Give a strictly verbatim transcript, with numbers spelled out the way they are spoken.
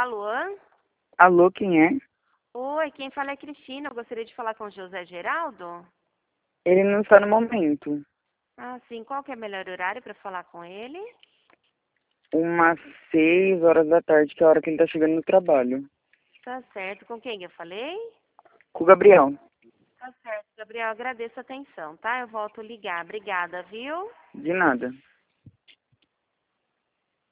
Alô? Alô, quem é? Oi, quem fala é Cristina. Eu gostaria de falar com o José Geraldo. Ele não está no momento. Ah, sim. Qual que é o melhor horário para falar com ele? Umas seis horas da tarde, que é a hora que ele está chegando no trabalho. Tá certo. Com quem eu falei? Com o Gabriel. Tá certo, Gabriel. Agradeço a atenção, tá? Eu volto a ligar. Obrigada, viu? De nada.